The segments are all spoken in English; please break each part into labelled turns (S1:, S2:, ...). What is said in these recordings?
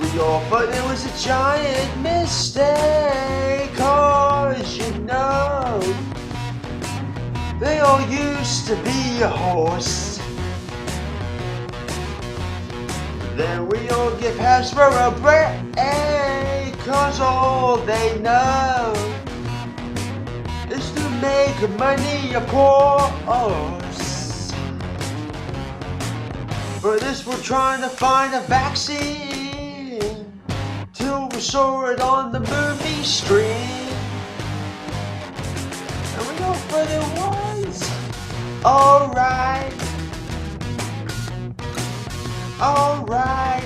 S1: your foot, it was a giant mistake. Cause you know, they all used to be a horse. Then we all get passed for a break. Cause all they know is to make money, of course. For this we're trying to find a vaccine till we saw it on the movie screen. And we know what it was. Alright. Alright.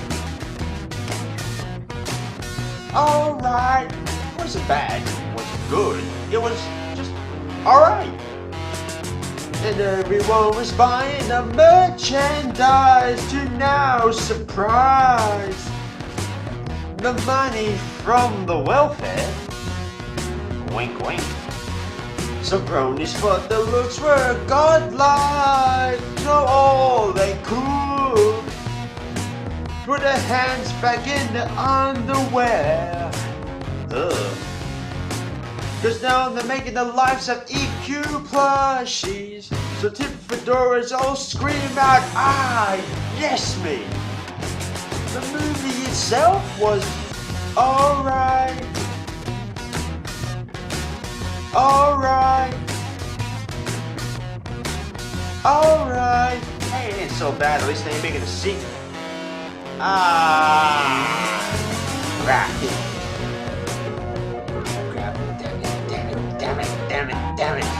S1: Alright. It wasn't bad. It wasn't good. It was just alright. And everyone was buying the merchandise to no surprise. The money from the welfare. Wink, wink. Some bronies thought the looks were godlike, so all they could put their hands back in the underwear. Ugh. Cause now they're making the lives of EQ plushies. So tip fedoras all scream out, ah, yes me. The movie itself was alright. Alright. Alright. Hey, it ain't so bad, at least they ain't making a sequel. Ah, crap. Crap, damn it, damn it, damn it, damn it, damn it.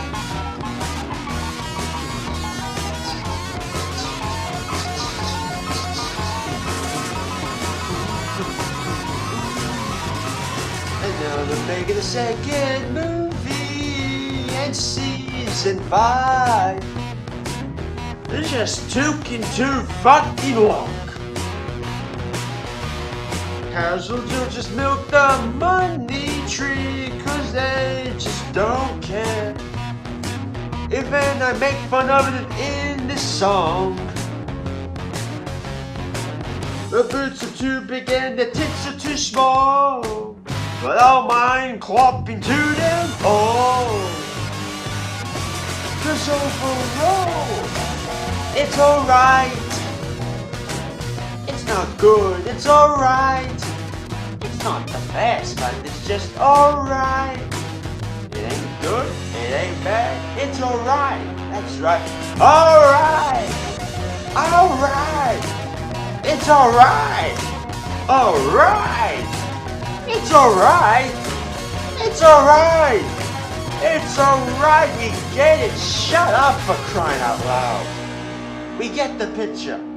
S1: And now they're making a second movie and season 5. They're just too fucking long. Casual Joe just milk the money tree, cause they just don't care. Even I make fun of it in this song. The boots are too big and the tits are too small, but I don't mind clopping to them all. Cause overall, it's alright. It's not good, it's alright. It's not the best, but it's just alright. It ain't good, it ain't bad, it's alright. That's right. Alright! Alright! It's alright! Alright! It's alright! It's alright! It's alright, we get it! Shut up, for crying out loud! We get the picture.